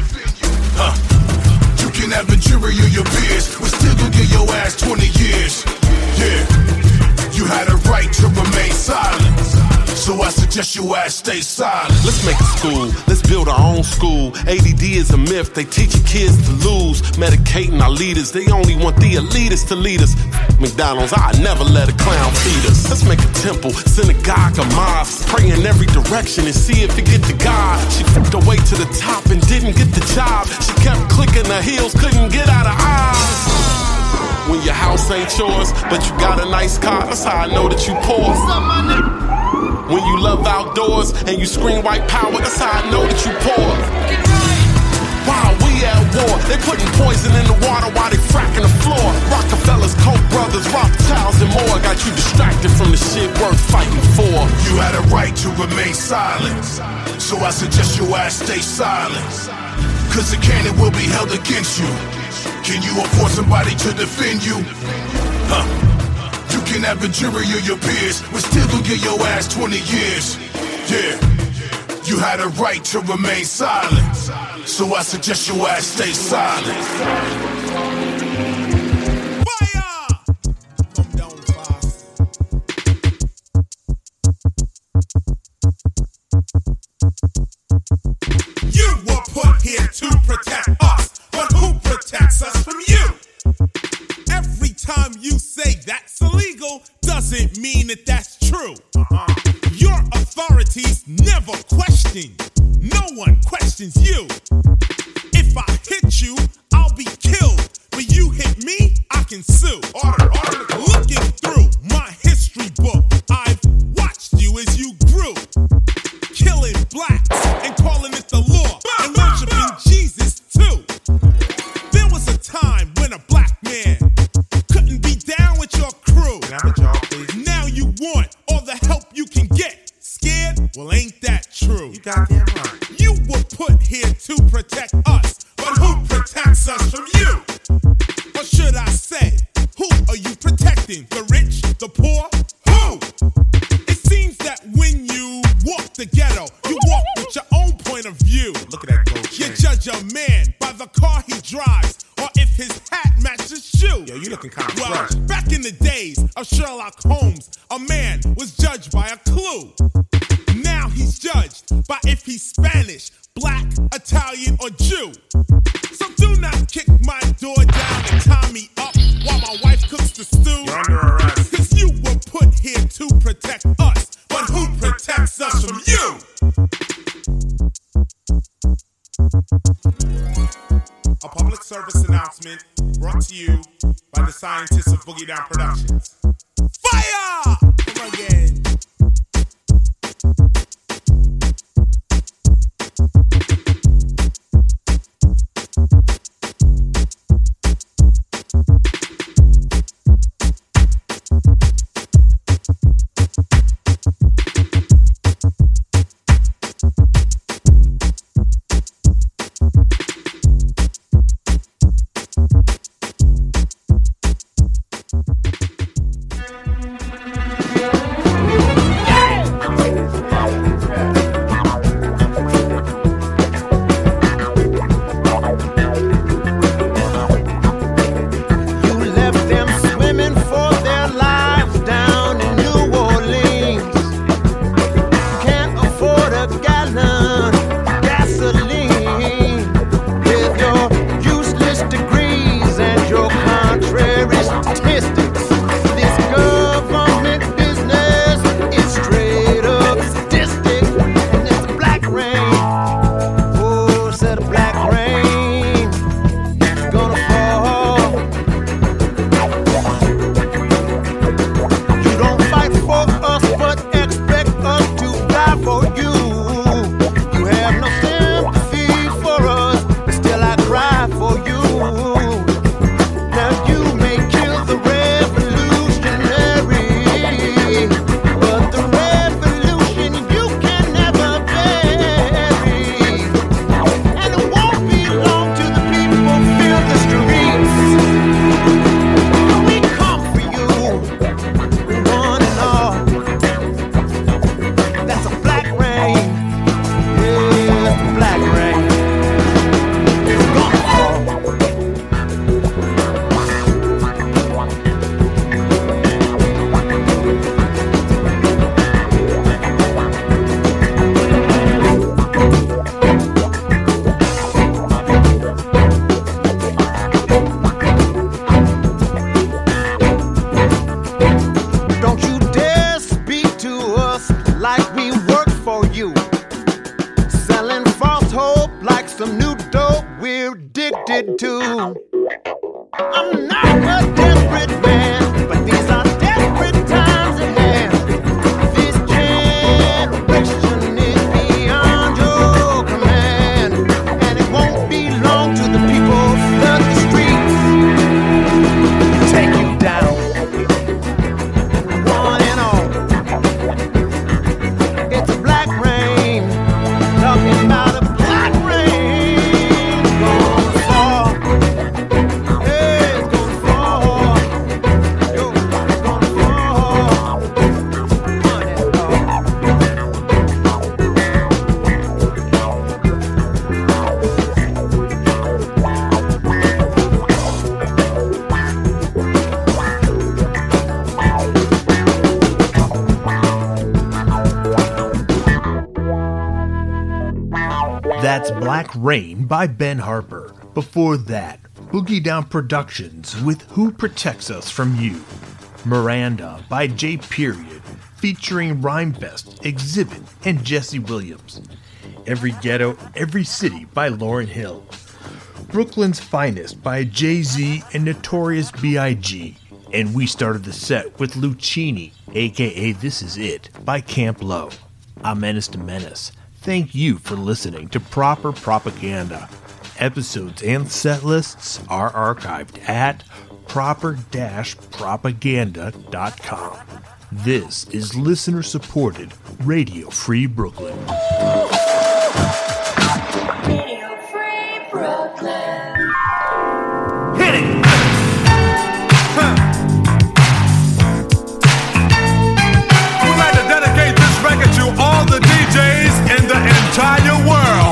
You can have a jury of your peers, but still gon' give your ass 20 years. Yeah, you had a right to remain silent, so I suggest your ass stay silent. Let's make a school, let's build our own school. ADD is a myth, they teach your kids to lose. Medicating our leaders, they only want the elitists to lead us. McDonald's, I never let a clown feed us. Let's make a temple, synagogue, a mosque. Pray in every direction and see if it get to God. She flipped her way to the top and didn't get the job. She kept clicking her heels, couldn't get out of eyes. When your house ain't yours, but you got a nice car, that's how I know that you poor. When you love outdoors and you scream white power, that's how I know that you poor. Wow, we at war. They putting poison in the water while they fracking the floor. Rockefellers, Koch brothers, Rothschilds and more got you distracted from the shit worth fighting for. You had a right to remain silent, so I suggest your ass stay silent. Cause the cannon will be held against you. Can you afford somebody to defend you? You can have a jury of your peers, but still gon' give your ass 20 years. Yeah, you had a right to remain silent, so I suggest your ass stay silent. You were put here to protect us, but who protects us from you? Every time you say that's illegal, doesn't mean that that's true. Your authorities never question. No one questions you. If I hit you, I'll be killed. But you hit me, I can sue. Looking through my history book, I've watched you as you grew. Killing blacks and calling it the law. And worshiping Jesus too. There was a time when a black man couldn't be down with your crew. Now you want all the help you can get. Scared? Well, ain't that true? You goddamn right. You were put here to protect us, but who protects us from you? Or should I say, who are you protecting? The rich? The poor? Who? It seems that when you walk the ghetto, you walk with your own point of view. Look at that gold chain. You judge a man by the car he drives, or if his hat matches shoe. Yo, you looking kind of fresh. Back in the days of Sherlock Holmes, a man was judged by a clue. Now he's judged by if he's Spanish, black, Italian, or Jew. So do not kick my door down and tie me up while my wife cooks the stew. You're under arrest. Cause you were put here to protect us, but who protects us from you? A public service announcement brought to you by the scientists of Boogie Down Productions. Fire! Come again. That's Black Rain by Ben Harper. Before that, Boogie Down Productions with Who Protects Us From You. Miranda by J. Period, featuring Rhymefest, Exhibit, and Jesse Williams. Every Ghetto, Every City by Lauryn Hill. Brooklyn's Finest by Jay-Z and Notorious B.I.G. And we started the set with Lucchini, aka This Is It, by Camp Low. I'm Menace to Menace. Thank you for listening to Proper Propaganda. Episodes and set lists are archived at proper-propaganda.com. This is listener-supported Radio Free Brooklyn. Radio Free Brooklyn. Hit it! We'd like to dedicate this record to all the DJs in the entire world.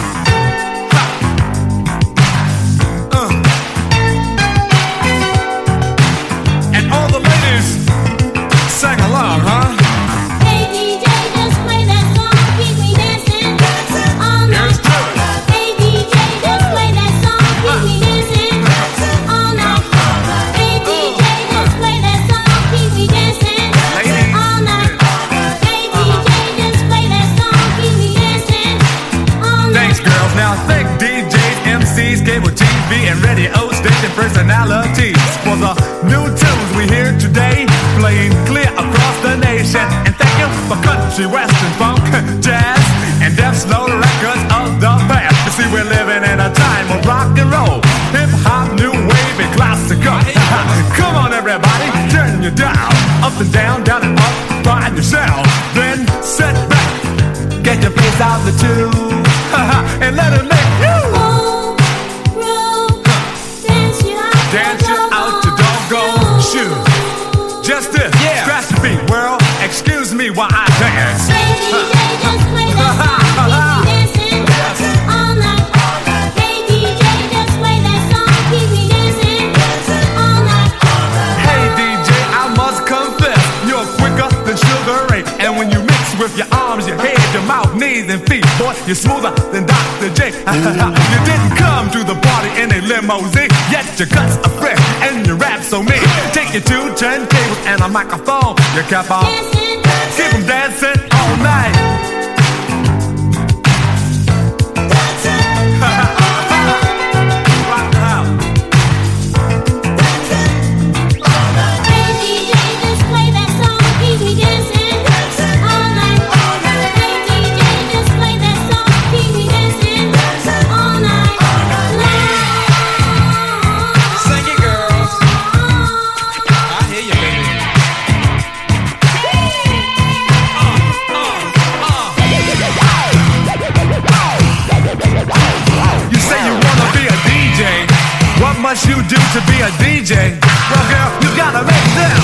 Sang along, huh? Hey DJ, just play that song, keep me dancing all night. Hey DJ, just play that song, keep me dancing all night. Hey DJ, just play that song, keep me dancing all night. Hey DJ, just play that song, keep me dancing all night. Thanks, girls. Now think DJs, MCs, cable TV, and radio station personalities for the new tunes we hear today, playing clear across the nation. And thank you for country, western, funk, jazz, and deaf slow records of the past. You see, we're living in a time of rock and roll, hip hop, new wave, and classical. Come on, everybody, turn your dial up and down, down and up, find yourself. Then sit back, get your face out the tube, and let it make you dance you out your doggone shoes. Just this, scratch the beat, world. Excuse me while I dance. Hey DJ, just play that song, keep me dancing all night. Hey DJ, just play that song, keep me dancing all night. Hey DJ, I must confess, you're quicker than Sugar Ray. And when you mix with your arms, your head, your mouth, knees, and feet, boy, you're smoother than Dr. J. You didn't come to the party in a limousine, yet your guts are fresh and your rap so mean. Take your 2 turntables and a microphone, you kept on keep them dancing all night. Rock the house. Hey DJ, just play that song, keep me dancing all night. Hey DJ, just play that song, keep me dancing all night. Sing it, girls. I hear you, baby. You say you wanna be a DJ. What must you do to be a DJ? Well, girl, you gotta make them.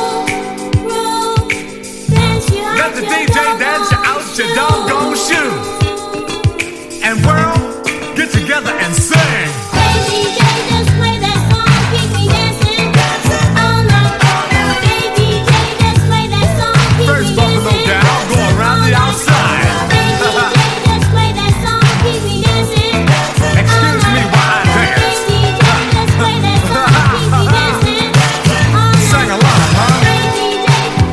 Let the DJ dance you out your doggone shoes. And world, get together and sing. Hey DJ, just play that song, keep me dancing all night. Hey DJ, just play that song, keep First me Buffalo dancing gal, go around the outside. Hey DJ, just play that song, keep me dancing. Excuse me while I dance. Hey DJ, just play that song, keep me dancing all night. Sing along, huh? Hey DJ,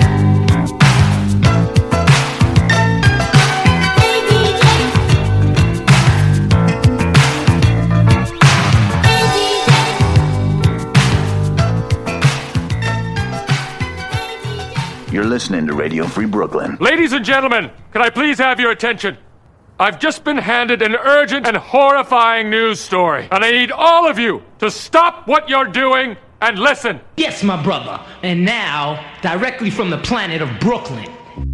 You're listening to Radio Free Brooklyn. Ladies and gentlemen, can I please have your attention? I've just been handed an urgent and horrifying news story, and I need all of you to stop what you're doing and listen. Yes, my brother. And now, directly from the planet of Brooklyn.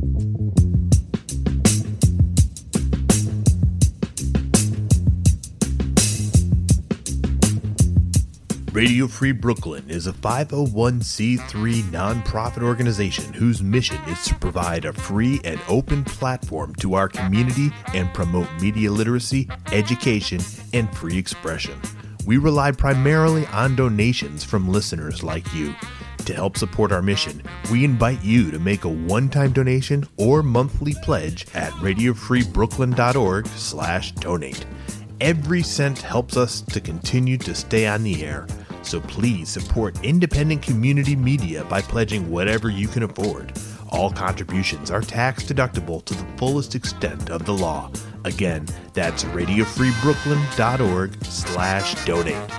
Radio Free Brooklyn is a 501c3 nonprofit organization whose mission is to provide a free and open platform to our community and promote media literacy, education, and free expression. we rely primarily on donations from listeners like you. To help support our mission, we invite you to make a one-time donation or monthly pledge at radiofreebrooklyn.org/donate. Every cent helps us to continue to stay on the air, so please support independent community media by pledging whatever you can afford. All contributions are tax deductible to the fullest extent of the law. Again, that's radiofreebrooklyn.org/donate.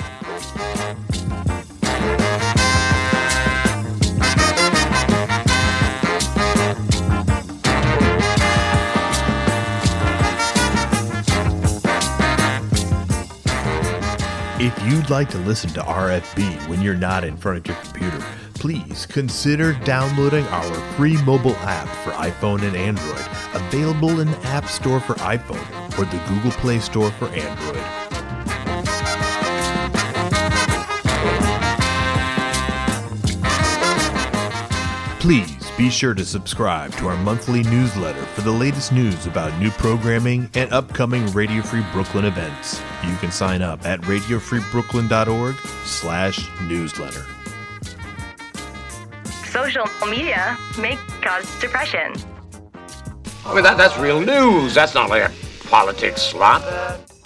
If you'd like to listen to RFB when you're not in front of your computer, please consider downloading our free mobile app for iPhone and Android, available in the App Store for iPhone or the Google Play Store for Android. Please be sure to subscribe to our monthly newsletter for the latest news about new programming and upcoming Radio Free Brooklyn events. You can sign up at radiofreebrooklyn.org/newsletter. Social media may cause depression. I mean, that's real news. That's not like a politics slop.